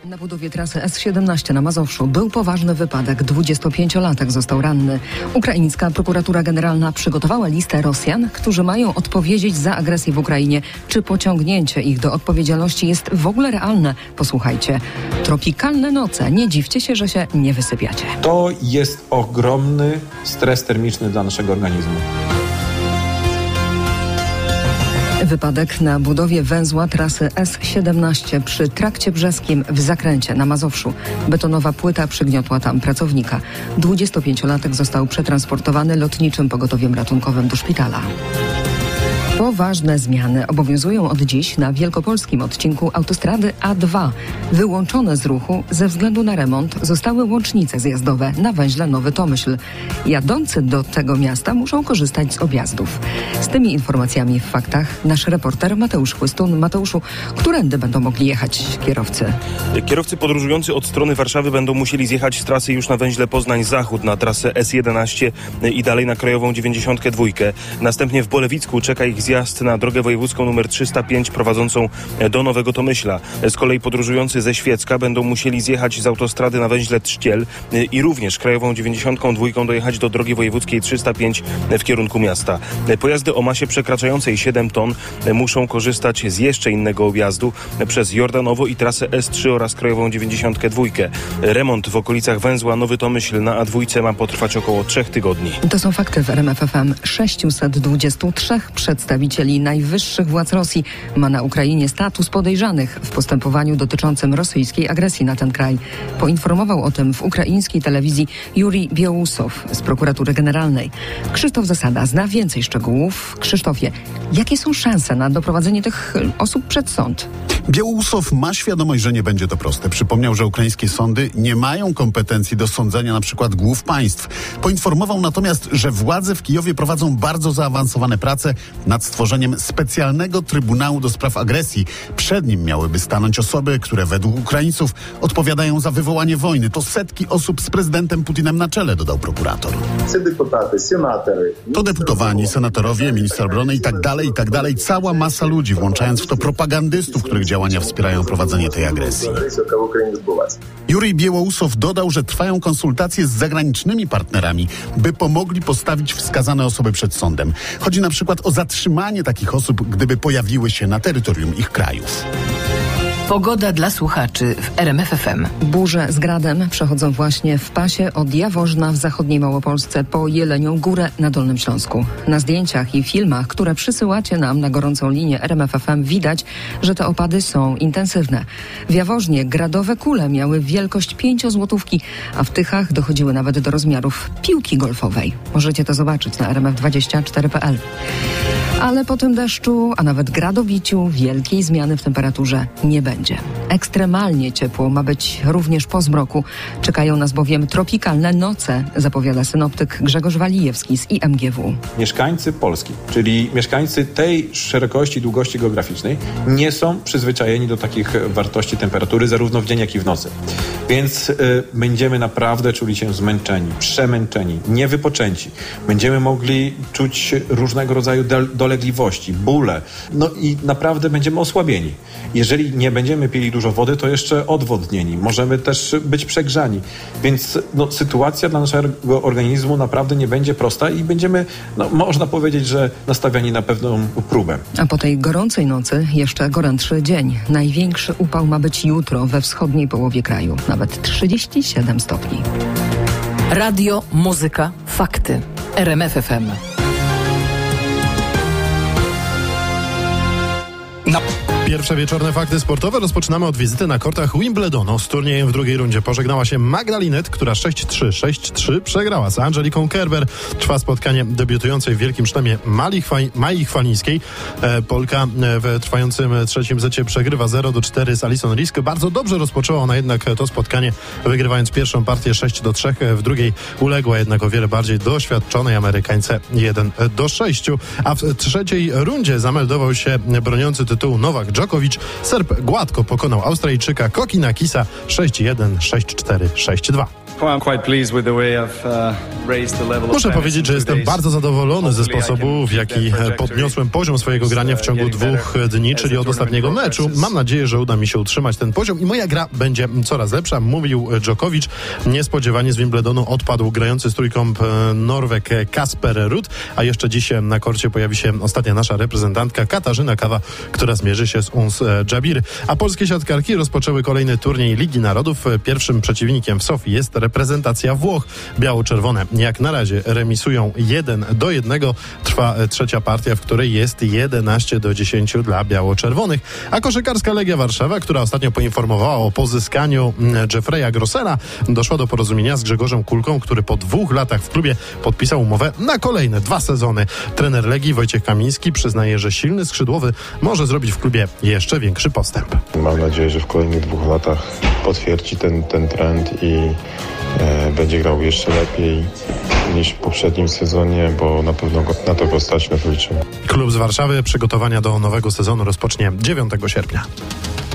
Na budowie trasy S17 na Mazowszu był poważny wypadek. 25-latek został ranny. Ukraińska prokuratura generalna przygotowała listę Rosjan, którzy mają odpowiedzieć za agresję w Ukrainie. Czy pociągnięcie ich do odpowiedzialności jest w ogóle realne? Posłuchajcie. Tropikalne noce. Nie dziwcie się, że się nie wysypiacie. To jest ogromny stres termiczny dla naszego organizmu. Wypadek na budowie węzła trasy S17 przy Trakcie Brzeskim w Zakręcie na Mazowszu. Betonowa płyta przygniotła tam pracownika. 25-latek został przetransportowany lotniczym pogotowiem ratunkowym do szpitala. Poważne zmiany obowiązują od dziś na wielkopolskim odcinku autostrady A2. Wyłączone z ruchu ze względu na remont zostały łącznice zjazdowe na węźle Nowy Tomyśl. Jadący do tego miasta muszą korzystać z objazdów. Z tymi informacjami w faktach nasz reporter Mateusz Chłystun. Mateuszu, którędy będą mogli jechać kierowcy? Kierowcy podróżujący od strony Warszawy będą musieli zjechać z trasy już na węźle Poznań-Zachód na trasę S11 i dalej na krajową 92. Następnie w Bolewicku czeka ich zjazd na drogę wojewódzką nr 305 prowadzącą do Nowego Tomyśla. Z kolei podróżujący ze Świecka będą musieli zjechać z autostrady na węźle Trzciel i również krajową 92 dojechać do drogi wojewódzkiej 305 w kierunku miasta. Pojazdy o masie przekraczającej 7 ton muszą korzystać z jeszcze innego objazdu przez Jordanowo i trasę S3 oraz krajową 92. Remont w okolicach węzła Nowy Tomyśl na A2 ma potrwać około 3 tygodni. To są fakty w RMF FM. 623 przedstawicieli najwyższych władz Rosji ma na Ukrainie status podejrzanych w postępowaniu dotyczącym rosyjskiej agresji na ten kraj. Poinformował o tym w ukraińskiej telewizji Jurij Białusow z prokuratury generalnej. Krzysztof Zasada zna więcej szczegółów. Krzysztofie, jakie są szanse na doprowadzenie tych osób przed sąd? Białusow ma świadomość, że nie będzie to proste. Przypomniał, że ukraińskie sądy nie mają kompetencji do sądzenia na przykład głów państw. Poinformował natomiast, że władze w Kijowie prowadzą bardzo zaawansowane prace nad stworzeniem specjalnego Trybunału do Spraw Agresji. Przed nim miałyby stanąć osoby, które według Ukraińców odpowiadają za wywołanie wojny. To setki osób z prezydentem Putinem na czele, dodał prokurator. To deputowani, senatorowie, minister obrony i tak dalej. Cała masa ludzi, włączając w to propagandystów, których działania wspierają prowadzenie tej agresji. Jurij Białusow dodał, że trwają konsultacje z zagranicznymi partnerami, by pomogli postawić wskazane osoby przed sądem. Chodzi na przykład o zatrzymanie takich osób, gdyby pojawiły się na terytorium ich krajów. Pogoda dla słuchaczy w RMF FM. Burze z gradem przechodzą właśnie w pasie od Jaworzna w zachodniej Małopolsce po Jelenią Górę na Dolnym Śląsku. Na zdjęciach i filmach, które przysyłacie nam na gorącą linię RMF FM, widać, że te opady są intensywne. W Jaworznie gradowe kule miały wielkość 5-złotówki, a w Tychach dochodziły nawet do rozmiarów piłki golfowej. Możecie to zobaczyć na rmf24.pl. Ale po tym deszczu, a nawet gradowiciu, wielkiej zmiany w temperaturze nie będzie. Ekstremalnie ciepło ma być również po zmroku. Czekają nas bowiem tropikalne noce, zapowiada synoptyk Grzegorz Walijewski z IMGW. Mieszkańcy Polski, czyli mieszkańcy tej szerokości, długości geograficznej, nie są przyzwyczajeni do takich wartości temperatury zarówno w dzień, jak i w nocy. Więc będziemy naprawdę czuli się zmęczeni, przemęczeni, niewypoczęci. Będziemy mogli czuć różnego rodzaju dolegliwości, bóle. No i naprawdę będziemy osłabieni. Jeżeli nie będziemy pili dużo wody, to jeszcze odwodnieni. Możemy też być przegrzani. Więc sytuacja dla naszego organizmu naprawdę nie będzie prosta i będziemy, można powiedzieć, że nastawiani na pewną próbę. A po tej gorącej nocy jeszcze gorętszy dzień. Największy upał ma być jutro we wschodniej połowie kraju. Nawet 37 stopni. Radio, muzyka, fakty. RMF FM. Pierwsze wieczorne fakty sportowe rozpoczynamy od wizyty na kortach Wimbledonu. Z turniejem w drugiej rundzie pożegnała się Magda Linette, która 6-3, 6-3 przegrała z Angeliką Kerber. Trwa spotkanie debiutującej w Wielkim Szlemie Mai Chwalińskiej. Polka w trwającym trzecim secie przegrywa 0-4 z Alison Risk. Bardzo dobrze rozpoczęła ona jednak to spotkanie, wygrywając pierwszą partię 6-3. W drugiej uległa jednak o wiele bardziej doświadczonej Amerykańce 1-6. A w trzeciej rundzie zameldował się broniący tytułu Nowak Djokovic. Serb gładko pokonał Australijczyka Kokinakisa 6-1, 6-4, 6-2. Muszę powiedzieć, że jestem bardzo zadowolony ze sposobu, w jaki podniosłem poziom swojego grania w ciągu 2 dni, czyli od ostatniego meczu. Mam nadzieję, że uda mi się utrzymać ten poziom i moja gra będzie coraz lepsza, mówił Djokovic. Niespodziewanie z Wimbledonu odpadł grający z trójkąt Norweg Kasper Ruud, a jeszcze dziś na korcie pojawi się ostatnia nasza reprezentantka Katarzyna Kawa, która zmierzy się z Ons Jabir. A polskie siatkarki rozpoczęły kolejny turniej Ligi Narodów. Pierwszym przeciwnikiem w Sofii jest reprezentacja Włoch. Biało-czerwone jak na razie remisują 1-1. Trwa trzecia partia, w której jest 11-10 dla biało-czerwonych. A koszykarska Legia Warszawa, która ostatnio poinformowała o pozyskaniu Jeffrey'a Grossela, doszła do porozumienia z Grzegorzem Kulką, który po 2 latach w klubie podpisał umowę na kolejne 2 sezony. Trener Legii Wojciech Kamiński przyznaje, że silny skrzydłowy może zrobić w klubie jeszcze większy postęp. Mam nadzieję, że w kolejnych 2 latach potwierdzi ten trend i będzie grał jeszcze lepiej niż w poprzednim sezonie, bo na pewno na to go stać, na to liczymy. Klub z Warszawy przygotowania do nowego sezonu rozpocznie 9 sierpnia.